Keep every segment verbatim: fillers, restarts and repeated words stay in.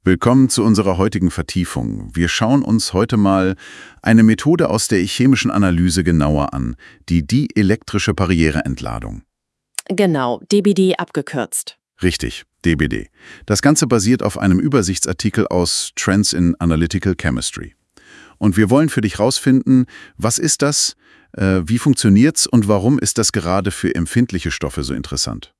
Willkommen zu unserer heutigen Vertiefung. Wir schauen uns heute mal eine Methode aus der chemischen Analyse genauer an, die dielektrische Barriereentladung. Genau, D B D abgekürzt. Richtig, D B D. Das Ganze basiert auf einem Übersichtsartikel aus Trends in Analytical Chemistry. Und wir wollen für dich rausfinden, was ist das, äh, wie funktioniert's und warum ist das gerade für empfindliche Stoffe so interessant?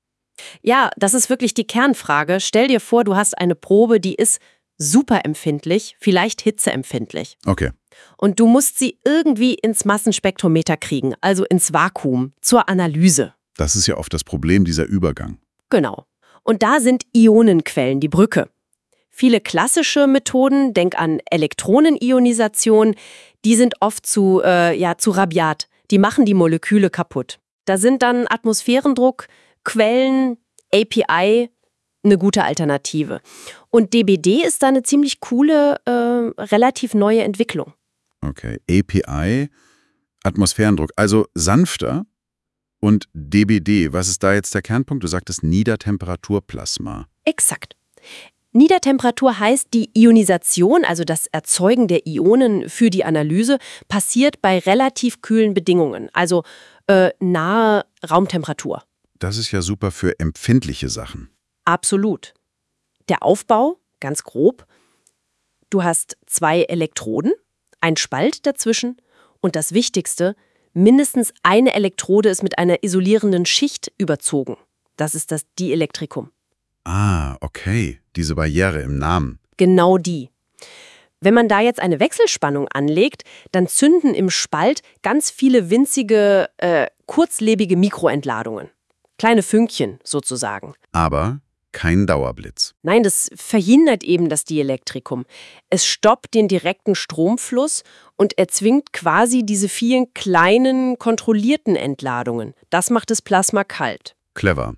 Ja, das ist wirklich die Kernfrage. Stell dir vor, du hast eine Probe, die ist super empfindlich, vielleicht hitzeempfindlich. Okay. Und du musst sie irgendwie ins Massenspektrometer kriegen, also ins Vakuum, zur Analyse. Das ist ja oft das Problem, dieser Übergang. Genau. Und da sind Ionenquellen die Brücke. Viele klassische Methoden, denk an Elektronenionisation, die sind oft zu, äh, ja, zu rabiat. Die machen die Moleküle kaputt. Da sind dann Atmosphärendruck, Quellen, A P I, eine gute Alternative. Und D B D ist da eine ziemlich coole, äh, relativ neue Entwicklung. Okay, A P I, Atmosphärendruck, also sanfter. Und D B D, was ist da jetzt der Kernpunkt? Du sagtest Niedertemperaturplasma. Exakt. Niedertemperatur heißt, die Ionisation, also das Erzeugen der Ionen für die Analyse, passiert bei relativ kühlen Bedingungen, also äh, nahe Raumtemperatur. Das ist ja super für empfindliche Sachen. Absolut. Der Aufbau, ganz grob, du hast zwei Elektroden, ein Spalt dazwischen und das Wichtigste, mindestens eine Elektrode ist mit einer isolierenden Schicht überzogen. Das ist das Dielektrikum. Ah, okay. Diese Barriere im Namen. Genau die. Wenn man da jetzt eine Wechselspannung anlegt, dann zünden im Spalt ganz viele winzige, äh, kurzlebige Mikroentladungen. Kleine Fünkchen sozusagen. Aber kein Dauerblitz. Nein, das verhindert eben das Dielektrikum. Es stoppt den direkten Stromfluss und erzwingt quasi diese vielen kleinen, kontrollierten Entladungen. Das macht das Plasma kalt. Clever.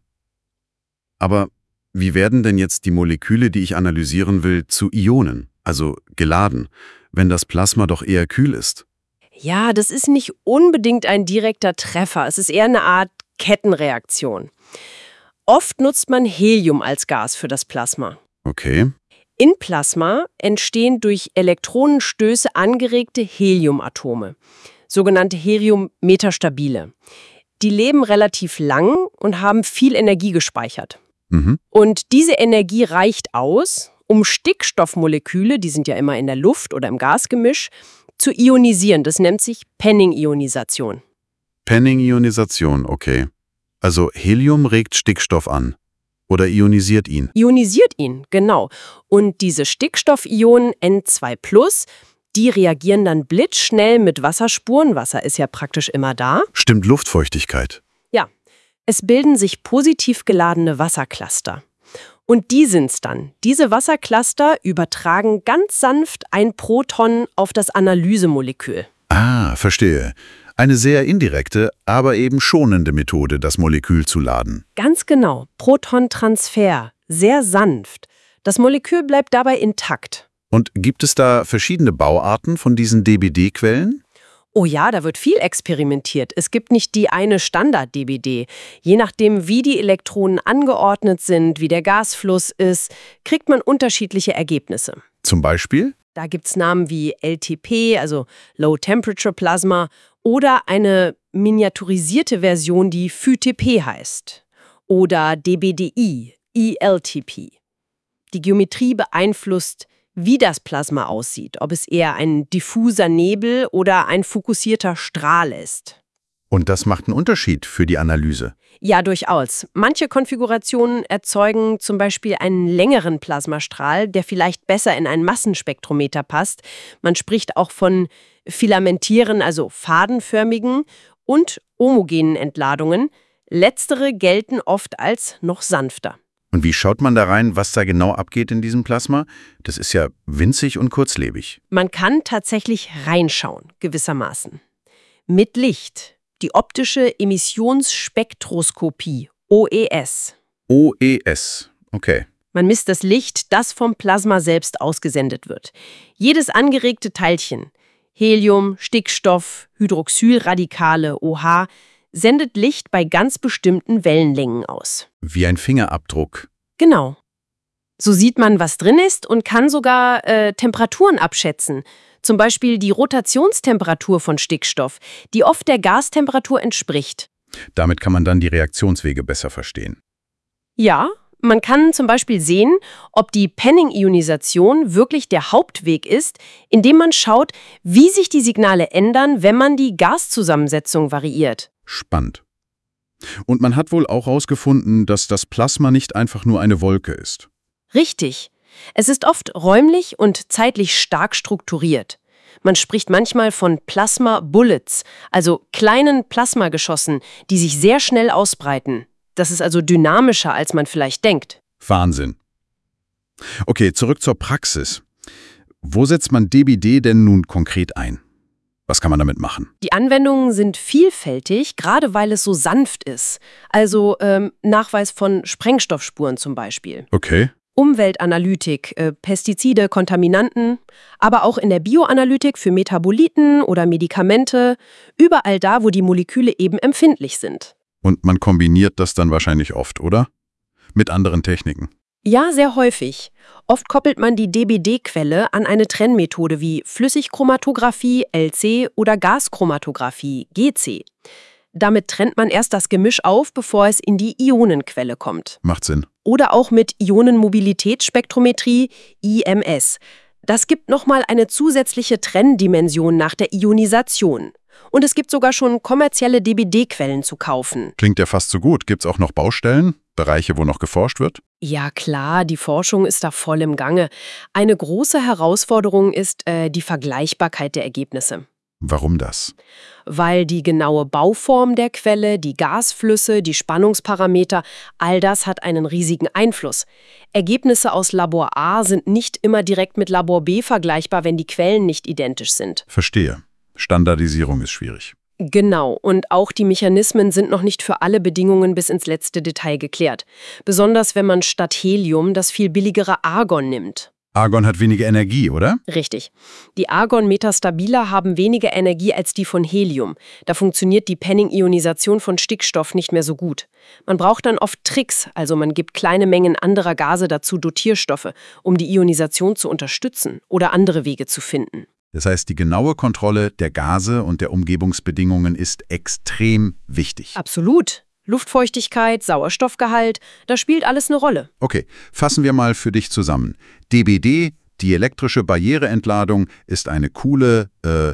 Aber wie werden denn jetzt die Moleküle, die ich analysieren will, zu Ionen, also geladen, wenn das Plasma doch eher kühl ist? Ja, das ist nicht unbedingt ein direkter Treffer. Es ist eher eine Art Kettenreaktion. Oft nutzt man Helium als Gas für das Plasma. Okay. In Plasma entstehen durch Elektronenstöße angeregte Heliumatome, sogenannte Helium-metastabile. Die leben relativ lang und haben viel Energie gespeichert. Mhm. Und diese Energie reicht aus, um Stickstoffmoleküle, die sind ja immer in der Luft oder im Gasgemisch, zu ionisieren. Das nennt sich Penning-Ionisation. Penning-Ionisation, okay. Also Helium regt Stickstoff an oder ionisiert ihn. Ionisiert ihn, genau. Und diese Stickstoffionen N zwei plus, die reagieren dann blitzschnell mit Wasserspuren. Wasser ist ja praktisch immer da. Stimmt Luftfeuchtigkeit. Ja, es bilden sich positiv geladene Wassercluster. Und die sind's dann. Diese Wassercluster übertragen ganz sanft ein Proton auf das Analysemolekül. Ah, verstehe. Eine sehr indirekte, aber eben schonende Methode, das Molekül zu laden. Ganz genau. Protontransfer. Sehr sanft. Das Molekül bleibt dabei intakt. Und gibt es da verschiedene Bauarten von diesen D B D-Quellen? Oh ja, da wird viel experimentiert. Es gibt nicht die eine Standard-D B D. Je nachdem, wie die Elektronen angeordnet sind, wie der Gasfluss ist, kriegt man unterschiedliche Ergebnisse. Zum Beispiel? Da gibt's Namen wie L T P, also Low Temperature Plasma, oder eine miniaturisierte Version, die F Y T P heißt. Oder D B D I, E L T P. Die Geometrie beeinflusst, wie das Plasma aussieht, ob es eher ein diffuser Nebel oder ein fokussierter Strahl ist. Und das macht einen Unterschied für die Analyse? Ja, durchaus. Manche Konfigurationen erzeugen zum Beispiel einen längeren Plasmastrahl, der vielleicht besser in ein Massenspektrometer passt. Man spricht auch von filamentieren, also fadenförmigen und homogenen Entladungen. Letztere gelten oft als noch sanfter. Und wie schaut man da rein, was da genau abgeht in diesem Plasma? Das ist ja winzig und kurzlebig. Man kann tatsächlich reinschauen, gewissermaßen. Mit Licht. Die optische Emissionsspektroskopie, O E S. O E S, okay. Man misst das Licht, das vom Plasma selbst ausgesendet wird. Jedes angeregte Teilchen, Helium, Stickstoff, Hydroxylradikale, O H, sendet Licht bei ganz bestimmten Wellenlängen aus. Wie ein Fingerabdruck. Genau. So sieht man, was drin ist und kann sogar äh, Temperaturen abschätzen. Zum Beispiel die Rotationstemperatur von Stickstoff, die oft der Gastemperatur entspricht. Damit kann man dann die Reaktionswege besser verstehen. Ja, man kann zum Beispiel sehen, ob die Penning-Ionisation wirklich der Hauptweg ist, indem man schaut, wie sich die Signale ändern, wenn man die Gaszusammensetzung variiert. Spannend. Und man hat wohl auch herausgefunden, dass das Plasma nicht einfach nur eine Wolke ist. Richtig. Es ist oft räumlich und zeitlich stark strukturiert. Man spricht manchmal von Plasma-Bullets, also kleinen Plasmageschossen, die sich sehr schnell ausbreiten. Das ist also dynamischer, als man vielleicht denkt. Wahnsinn. Okay, zurück zur Praxis. Wo setzt man D B D denn nun konkret ein? Was kann man damit machen? Die Anwendungen sind vielfältig, gerade weil es so sanft ist. Also ähm, Nachweis von Sprengstoffspuren zum Beispiel. Okay. Umweltanalytik, äh, Pestizide, Kontaminanten, aber auch in der Bioanalytik für Metaboliten oder Medikamente, überall da, wo die Moleküle eben empfindlich sind. Und man kombiniert das dann wahrscheinlich oft, oder? Mit anderen Techniken. Ja, sehr häufig. Oft koppelt man die D B D-Quelle an eine Trennmethode wie Flüssigchromatographie, L C, oder Gaschromatographie, G C. Damit trennt man erst das Gemisch auf, bevor es in die Ionenquelle kommt. Macht Sinn. Oder auch mit Ionenmobilitätsspektrometrie, I M S. Das gibt nochmal eine zusätzliche Trenndimension nach der Ionisation. Und es gibt sogar schon kommerzielle D B D-Quellen zu kaufen. Klingt ja fast so gut. Gibt's auch noch Baustellen? Bereiche, wo noch geforscht wird? Ja klar, die Forschung ist da voll im Gange. Eine große Herausforderung ist äh, die Vergleichbarkeit der Ergebnisse. Warum das? Weil die genaue Bauform der Quelle, die Gasflüsse, die Spannungsparameter, all das hat einen riesigen Einfluss. Ergebnisse aus Labor A sind nicht immer direkt mit Labor B vergleichbar, wenn die Quellen nicht identisch sind. Verstehe. Standardisierung ist schwierig. Genau, und auch die Mechanismen sind noch nicht für alle Bedingungen bis ins letzte Detail geklärt. Besonders wenn man statt Helium das viel billigere Argon nimmt. Argon hat weniger Energie, oder? Richtig. Die Argon-Metastabiler haben weniger Energie als die von Helium. Da funktioniert die Penning-Ionisation von Stickstoff nicht mehr so gut. Man braucht dann oft Tricks, also man gibt kleine Mengen anderer Gase dazu, Dotierstoffe, um die Ionisation zu unterstützen oder andere Wege zu finden. Das heißt, die genaue Kontrolle der Gase und der Umgebungsbedingungen ist extrem wichtig. Absolut. Luftfeuchtigkeit, Sauerstoffgehalt, da spielt alles eine Rolle. Okay, fassen wir mal für dich zusammen. D B D, die elektrische Barriereentladung, ist eine coole äh,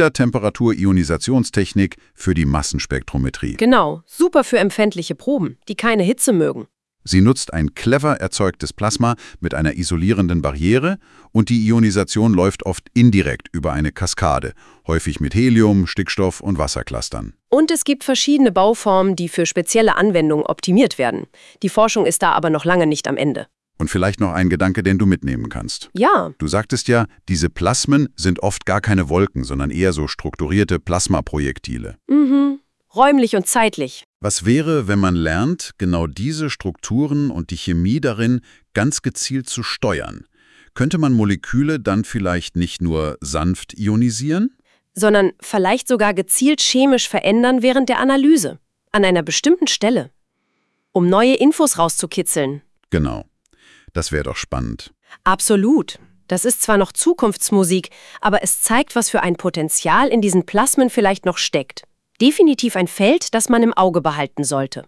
Niedertemperatur-Ionisationstechnik für die Massenspektrometrie. Genau, super für empfindliche Proben, die keine Hitze mögen. Sie nutzt ein clever erzeugtes Plasma mit einer isolierenden Barriere und die Ionisation läuft oft indirekt über eine Kaskade, häufig mit Helium, Stickstoff und Wasserclustern. Und es gibt verschiedene Bauformen, die für spezielle Anwendungen optimiert werden. Die Forschung ist da aber noch lange nicht am Ende. Und vielleicht noch ein Gedanke, den du mitnehmen kannst. Ja. Du sagtest ja, diese Plasmen sind oft gar keine Wolken, sondern eher so strukturierte Plasmaprojektile. Mhm. Räumlich und zeitlich. Was wäre, wenn man lernt, genau diese Strukturen und die Chemie darin ganz gezielt zu steuern? Könnte man Moleküle dann vielleicht nicht nur sanft ionisieren? Sondern vielleicht sogar gezielt chemisch verändern während der Analyse. An einer bestimmten Stelle. Um neue Infos rauszukitzeln. Genau. Das wäre doch spannend. Absolut. Das ist zwar noch Zukunftsmusik, aber es zeigt, was für ein Potenzial in diesen Plasmen vielleicht noch steckt. Definitiv ein Feld, das man im Auge behalten sollte.